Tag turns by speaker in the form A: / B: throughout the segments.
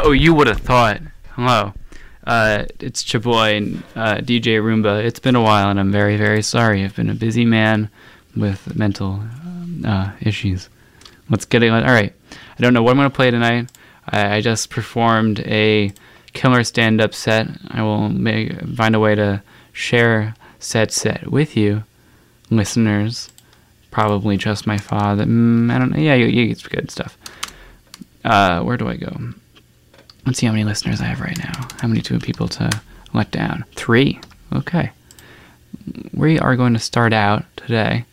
A: Oh, you would have thought. Hello. It's your boy, DJ Roomba. It's been a while, and I'm very, very sorry. I've been a busy man with mental issues. Let's get it. All right. I don't know what I'm going to play tonight. I just performed a killer stand-up set. I will find a way to share said set with you, listeners. Probably just my father. I don't know. Yeah, it's good stuff. Where do I go? Let's see how many listeners I have right now. How many people to let down? 3. Okay. We are going to start out today.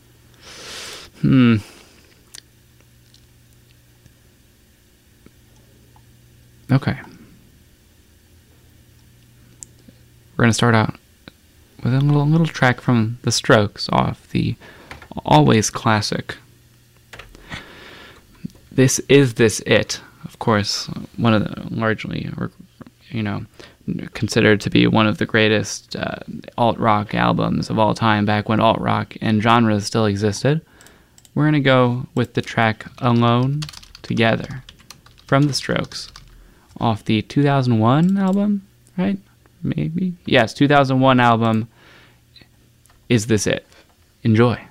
A: Okay. We're going to start out with a little track from The Strokes off the always classic This Is This It. Of course, one of the largely, considered to be one of the greatest alt-rock albums of all time, back when alt-rock and genres still existed. We're going to go with the track Alone Together from The Strokes off the 2001 album, right? Maybe? Yes, 2001 album, Is This It? Enjoy.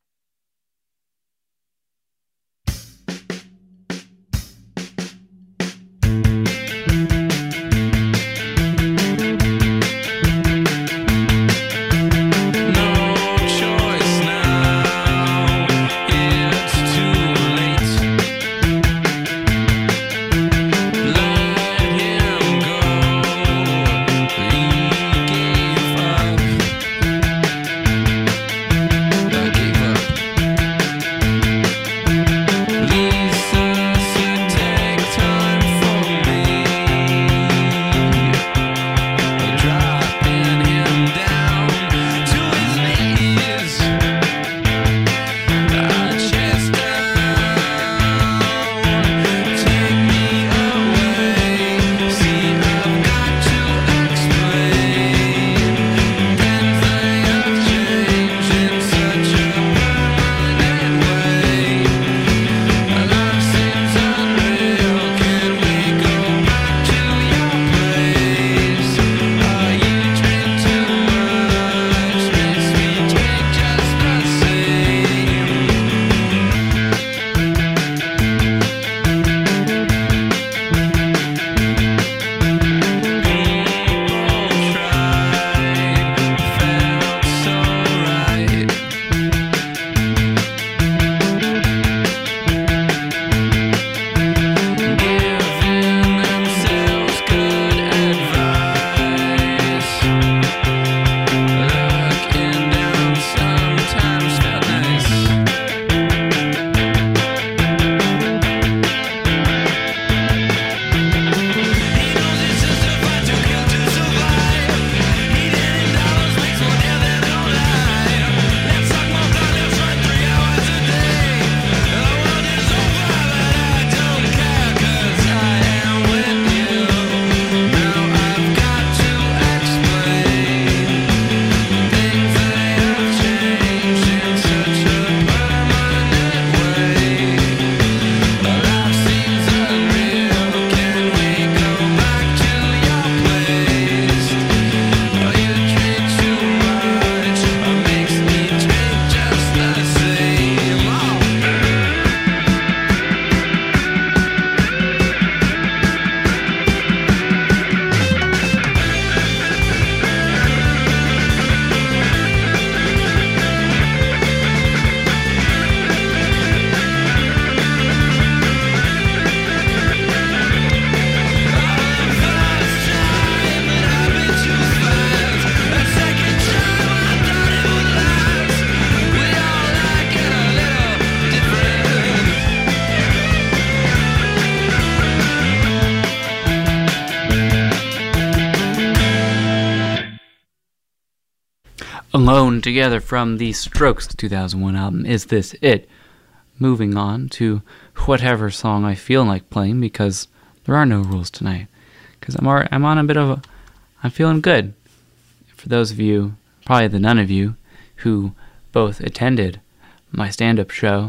A: Alone Together from the Strokes 2001 album, Is This It? Moving on to whatever song I feel like playing, because there are no rules tonight. Because I'm on a bit of a... I'm feeling good. For those of you, probably the none of you, who both attended my stand-up show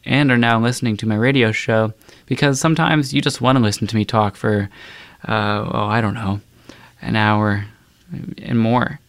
A: and are now listening to my radio show, because sometimes you just want to listen to me talk for, I don't know, an hour and more.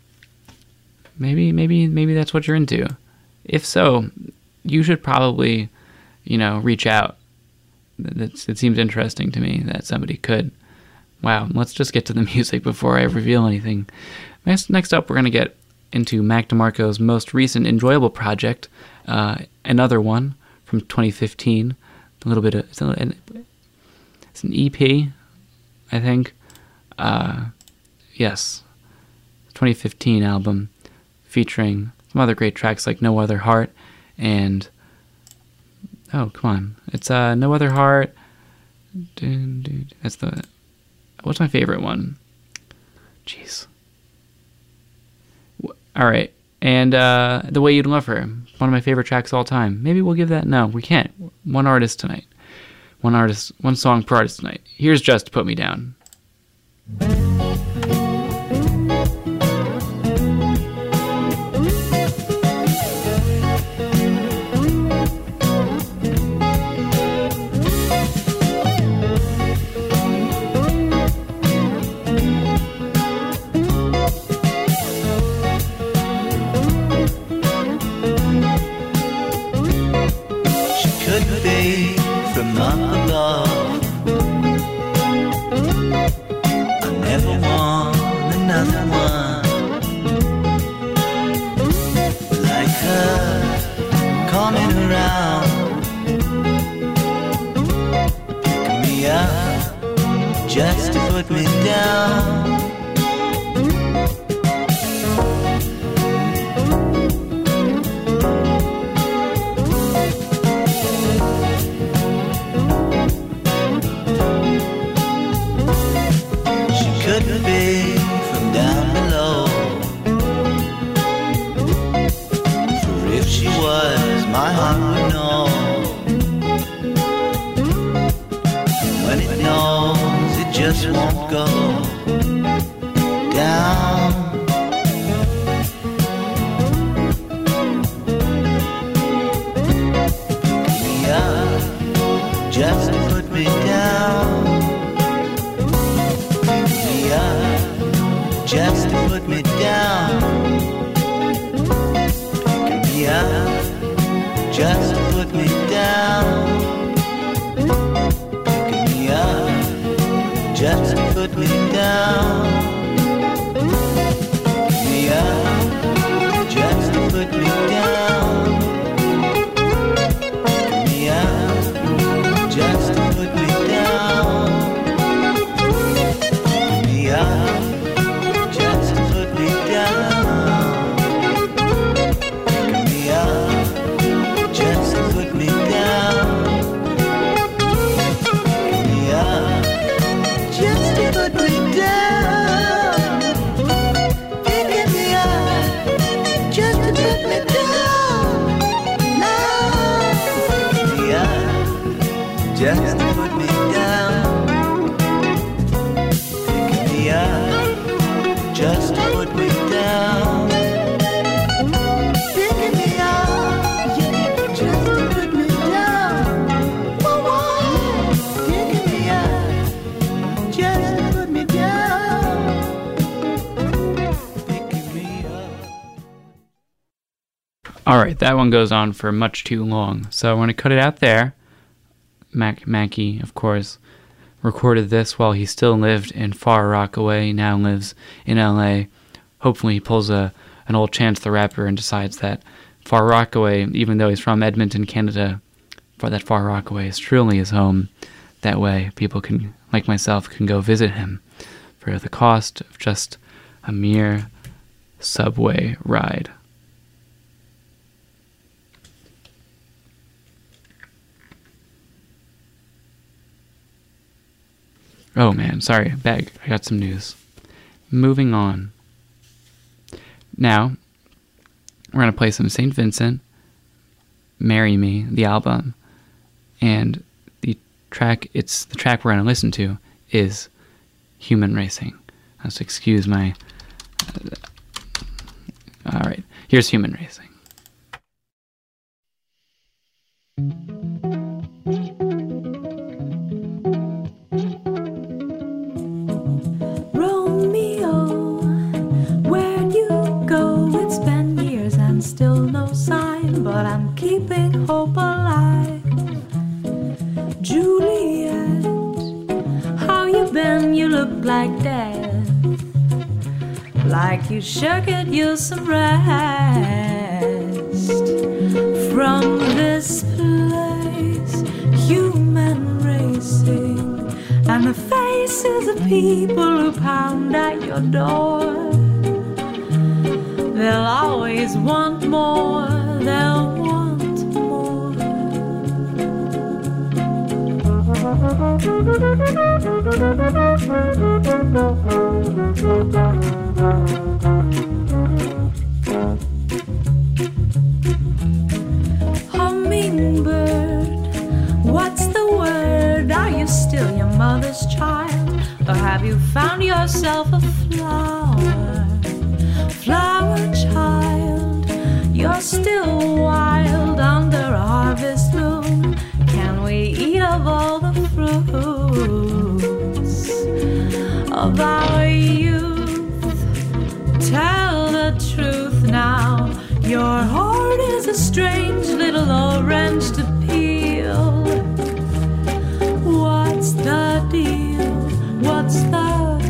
A: Maybe that's what you're into. If so, you should probably, reach out. It seems interesting to me that somebody could. Wow, let's just get to the music before I reveal anything. Next up, we're going to get into Mac DeMarco's most recent enjoyable project, another one from 2015. A little bit of, it's an EP, I think. Yes, 2015 album featuring some other great tracks like No Other Heart and oh, come on, it's No Other Heart. That's what's my favorite one? Jeez. All right, and The Way You'd Love Her, one of my favorite tracks of all time. Maybe we'll give that. No, we can't. One artist tonight. One song per artist tonight. Here's Just to Put Me Down.
B: Just to put me down. She couldn't be from down below, for if she was, my heart would know. When it knows, it just won't go down. Pick me up, just to put me down. Pick me up, just to put me down. Pick me up, just to put me down. Just to put me down. Pick me up, just to put me down. Pick me up, just to put me down. Pick me up, just to put me down. Pick me up, just to put me down. Pick me up, just to put me down. Picking me up, just to put me down. Now, pick me up, just to put me down. Picking me up, just to put me down. Picking me up, just to put me down. Whoa, picking me up, just to put me down. Picking me up.
A: All right, that one goes on for much too long, so I'm going to cut it out there. Mackie, of course, recorded this while he still lived in Far Rockaway, now lives in LA. Hopefully he pulls an old Chance the Rapper and decides that Far Rockaway, even though he's from Edmonton, Canada, that Far Rockaway is truly his home. That way people can, like myself, can go visit him for the cost of just a mere subway ride. Oh man, sorry, I got some news. Moving on. Now, we're going to play some St. Vincent, Marry Me, the album, and the track we're going to listen to is Human Racing. Let's excuse my... Alright, here's Human Racing.
C: Romeo, where'd you go? It's been years and still no sign, but I'm keeping hope alive. Juliet, how you been? You look like death, like you sure could use some rest. From this place, human racing, and the faces of people who pound at your door. They'll always want more, they'll want more. Hummingbird, what's the word? Are you still your mother's child? Or have you found yourself a flower? Flower child, you're still wild under a harvest moon. Can we eat of all the fruits of our youth? Tell the truth now. Your heart is a strange little orange to peel. What's the deal? What's the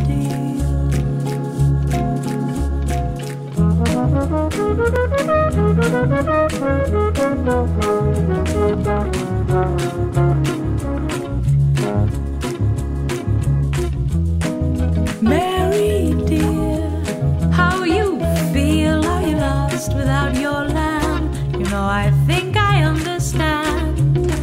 C: Mary dear, how you feel? Are you lost without your lamb? You know, I think I understand.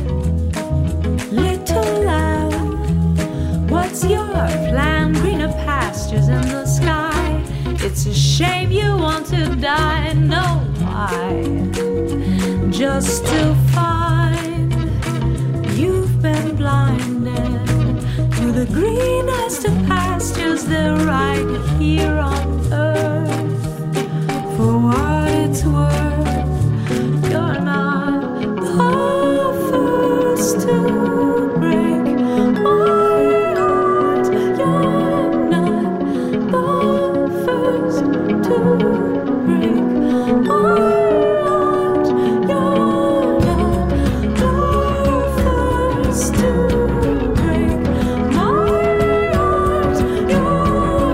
C: Little lamb, what's your plan? Greener pastures in the sky. It's a shame you want to die. No, why? Just to find you've been blinded to the greenest of pastures. They're right here on earth. For what it's worth, you're not the first to break my heart. You're not the first to break my heart. You're not the first to break my heart. You're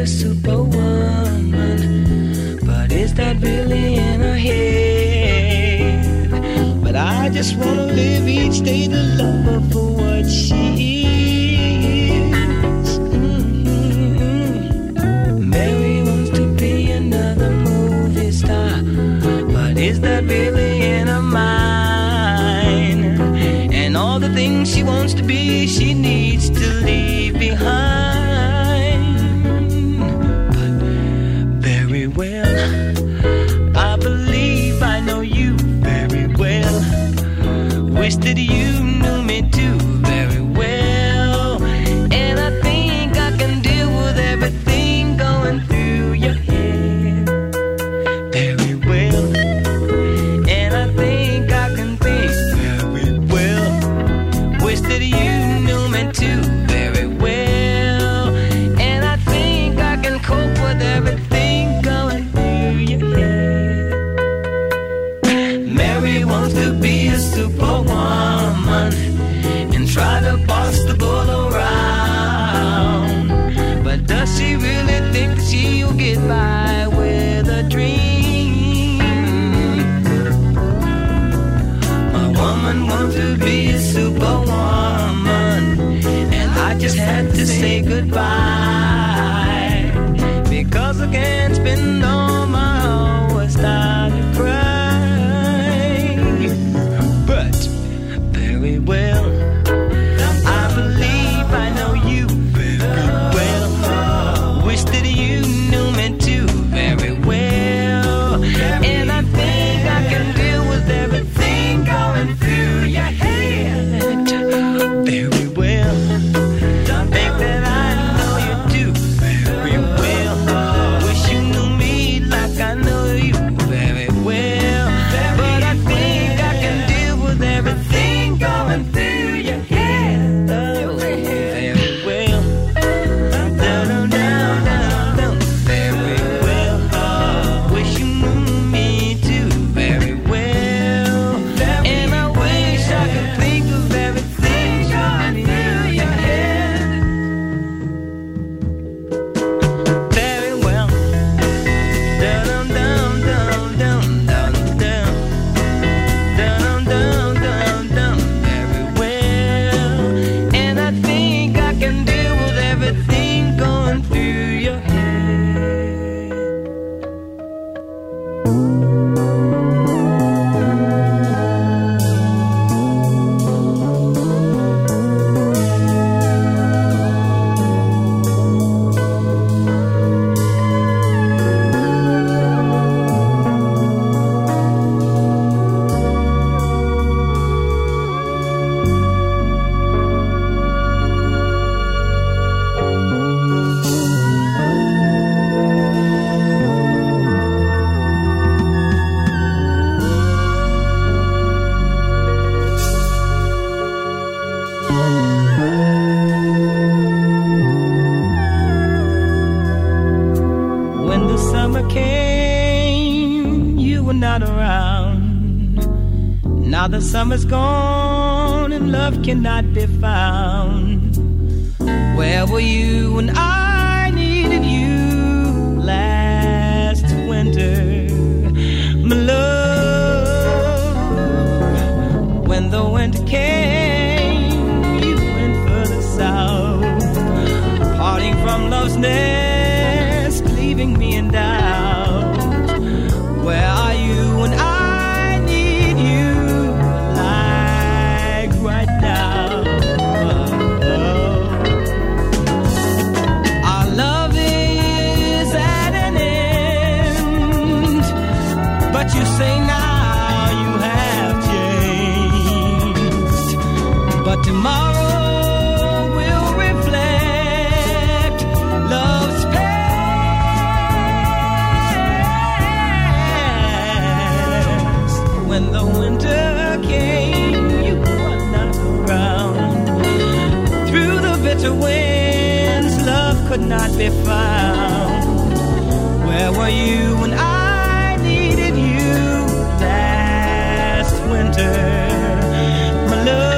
D: a superwoman, but is that really in her head? But I just wanna live each day to love her for what she is. Mary wants to be another movie star, but is that really in her mind? And all the things she wants to be, she needs to leave behind. But very well, I believe I know you very well. Wish that you knew me too very well. And I think I can deal with everything going through your head very well. And I think I can think very well. Wish that you knew me too very well. And I think I can cope with everything going through your head. Mary wants to be a superwoman and try to boss the bull around. But does she really think she'll get by with a dream? My woman wants to be a superwoman, and I just had to say goodbye, because I can't spend all my hours starting to cry. But very well, I believe I know you very well. Wish that you knew me too very well. And I think I can deal with everything going through your head very well. Think that I know you do very well. Wish you knew me like I know you very well. But I think I can deal with everything going through your head very well. Down, down, down, down, very well. Wish you knew me too very well. And I wish I could think of everything going through your head very well. Down, down, down, down, down, down. Down, down, down, down, very well. And I think I can deal with everything going through your head. When the summer came, you were not around. Now the summer's gone and love cannot be found. Where were you when I needed you last winter, my love? When the winter came, you went further south, parting from love's nest, leaving me in doubt. Where are you when I need you, like right now? Our love is at an end, but you say now you have changed. But tomorrow will reflect love's past. When the winter came, you were not around. Through the bitter winds, love could not be found. Where were you when I needed you last winter, my love?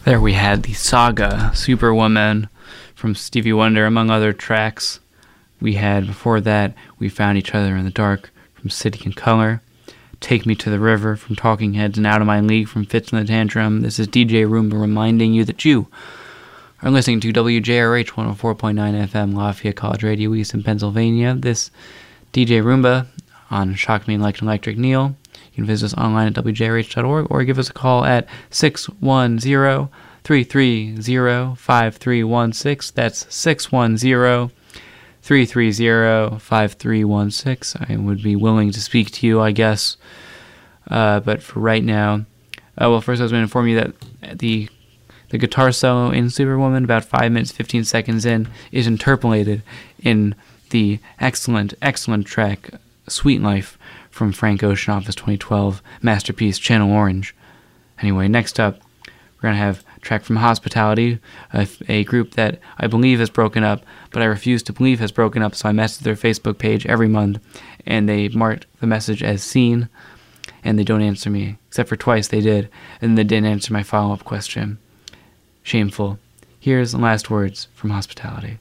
A: There we had the saga Superwoman from Stevie Wonder, among other tracks. We had, before that, We Found Each Other in the Dark from City and Color. Take Me to the River from Talking Heads, and Out of My League from Fitz and the Tantrum. This is DJ Roomba reminding you that you are listening to WJRH 104.9 FM, Lafayette College Radio East in Pennsylvania. This DJ Roomba on Shock Me Like an Electric Neil. You can visit us online at wjrh.org or give us a call at 610-330-5316. That's 610-330-5316. I would be willing to speak to you, I guess. But for right now, well, first I was going to inform you that the guitar solo in Superwoman, about 5 minutes, 15 seconds in, is interpolated in the excellent, excellent track Sweet Life from Frank Ocean off his 2012 masterpiece Channel Orange. Anyway, next up, we're going to have a track from Hospitality, a group that I believe has broken up, but I refuse to believe has broken up, so I message their Facebook page every month, and they marked the message as seen, and they don't answer me, except for twice they did, and they didn't answer my follow-up question. Shameful. Here's the last words from Hospitality.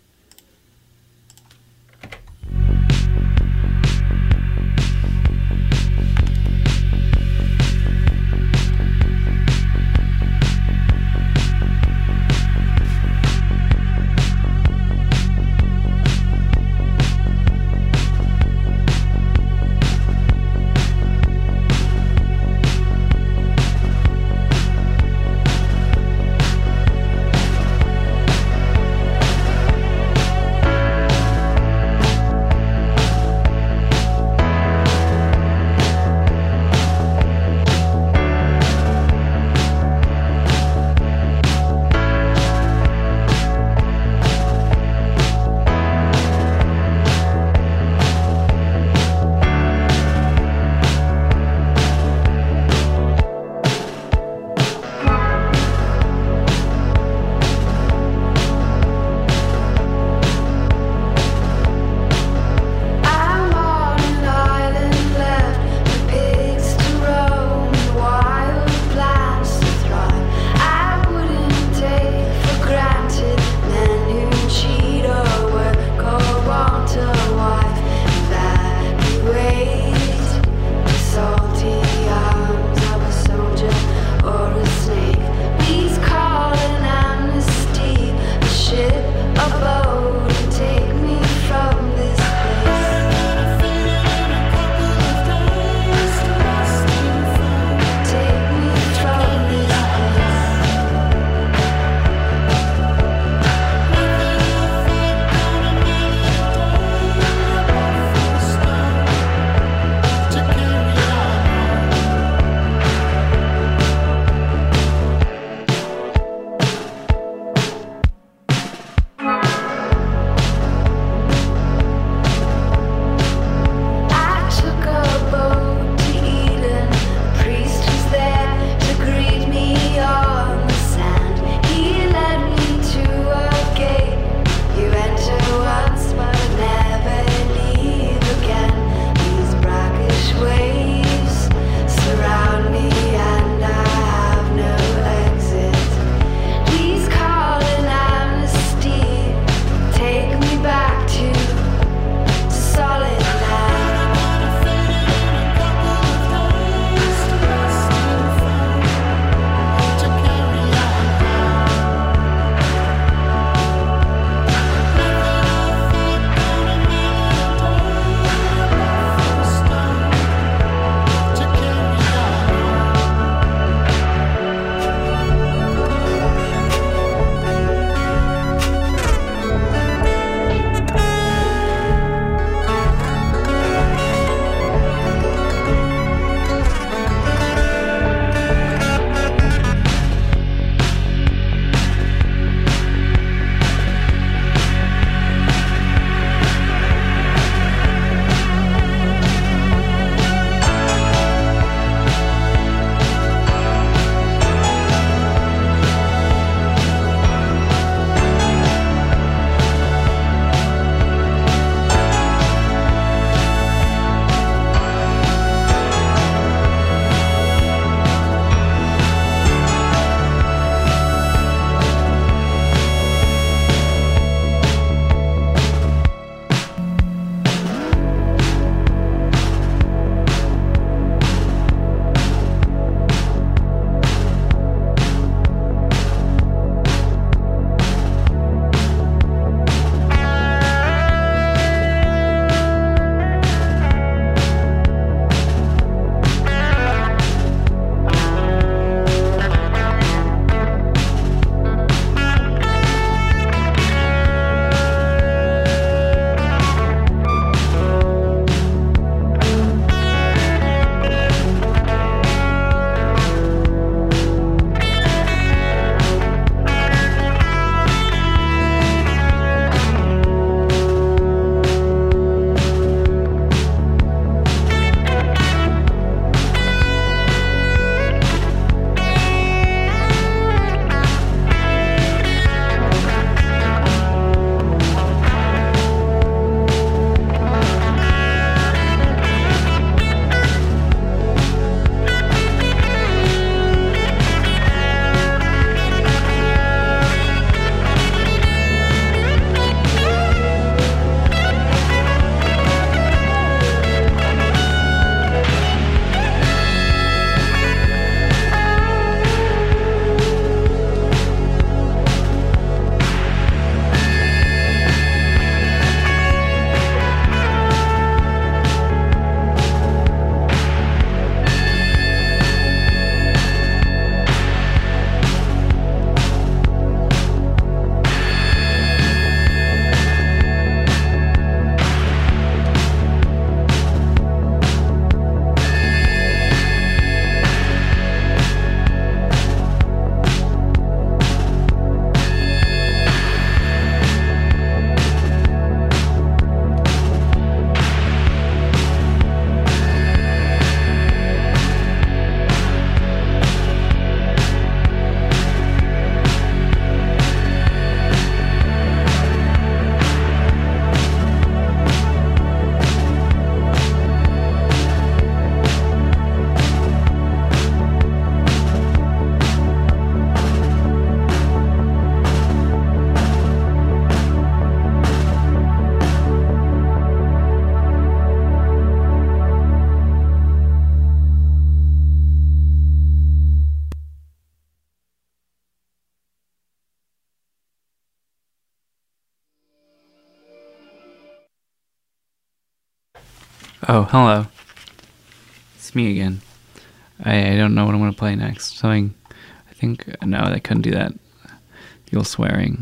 A: Oh, hello. It's me again. I don't know what I'm going to play next. Something, I think, no, I couldn't do that. The old swearing.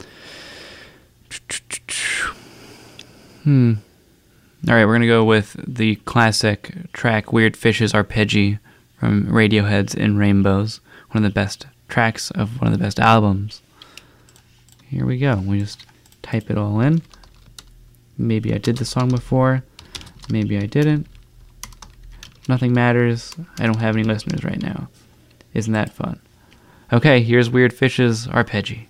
A: Alright, we're going to go with the classic track Weird Fishes Arpeggi from Radiohead's In Rainbows. One of the best tracks of one of the best albums. Here we go. We just type it all in. Maybe I did the song before. Maybe I didn't. Nothing matters. I don't have any listeners right now. Isn't that fun? Okay, here's Weird Fishes Arpeggi.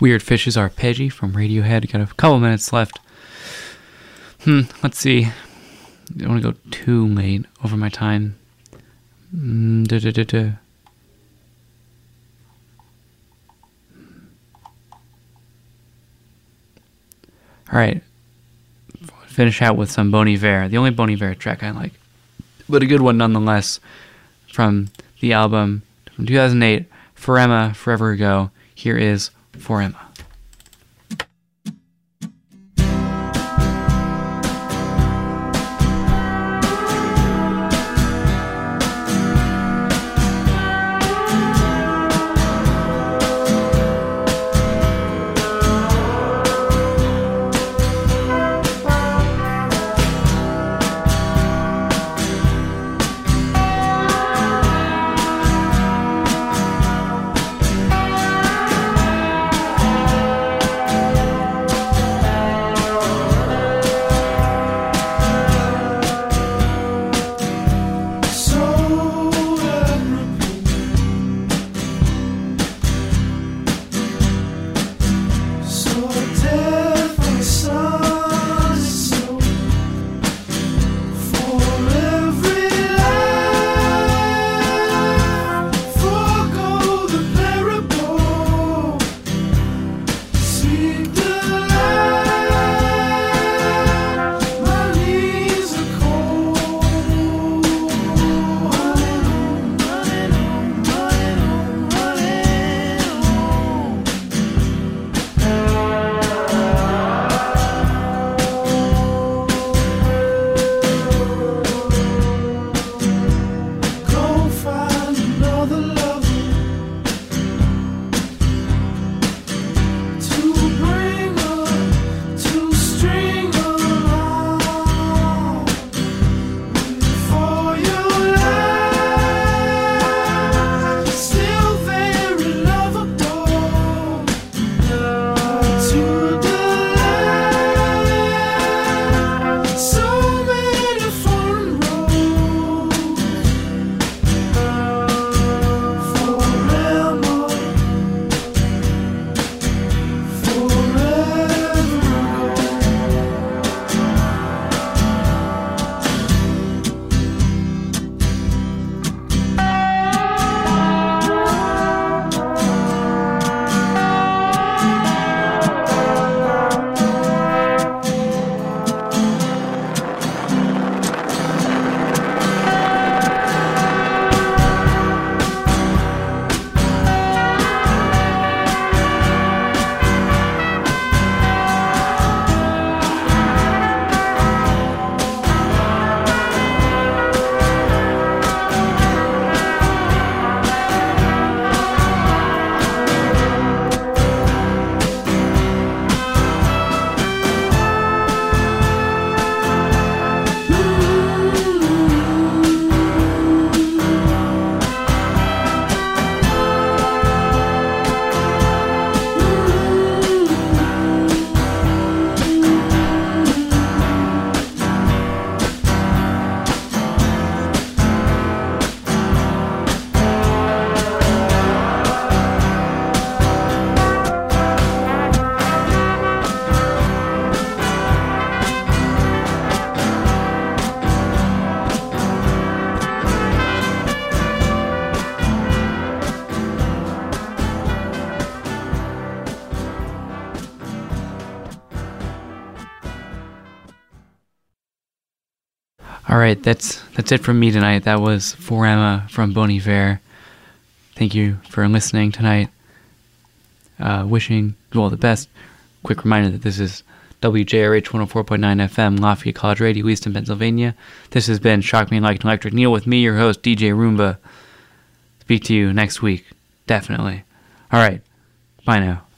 A: Weird Fishes Arpeggi from Radiohead. Got a couple minutes left. Let's see. I don't want to go too late over my time. All right. Finish out with some Bon Iver. The only Bon Iver track I like, but a good one nonetheless, from the album from 2008, For Emma, Forever Ago. Here is For Emma. All right, that's it from me tonight. That was For Emma from Bon Iver. Thank you for listening tonight. Wishing you all the best. Quick reminder that this is WJRH 104.9 FM, Lafayette College Radio, Easton, Pennsylvania. This has been Shock Me Like an Electric Needle with me, your host, DJ Roomba. Speak to you next week, definitely. All right, bye now.